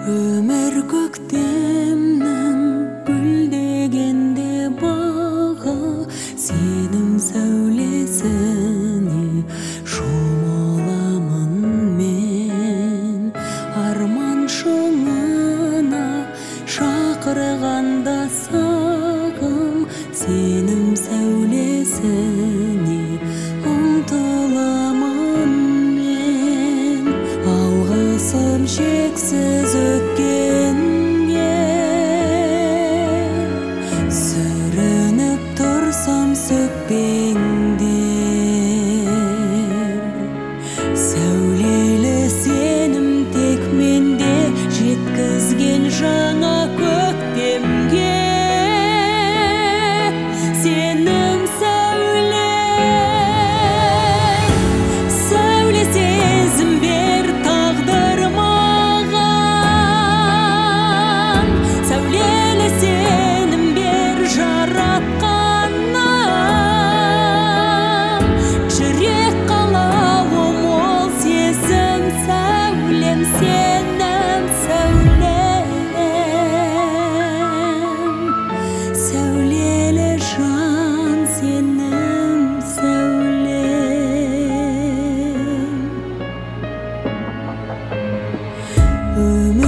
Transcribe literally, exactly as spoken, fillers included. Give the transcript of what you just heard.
Өмір көктемнің гүлдегенде бағы, сенім сәулесіне шомыламын мен. Арман шыңына шақырғанда сағым, сенім сәулесіне ұмтыламын мен. Алғысым шексіз өткенге, сүрініп тұрсам сөкпеңдер. Сәулелі сенім тек менде жеткізген жаңа көктемге. Сенім сәуле, сәуле сезім бер тағдыр маған. Сәулелі сенім бер жаратқаннан. Жүрек қалауым ол сезім сәулем, сенім сәулем. Сәулелі жан сенім сәулем. Өмір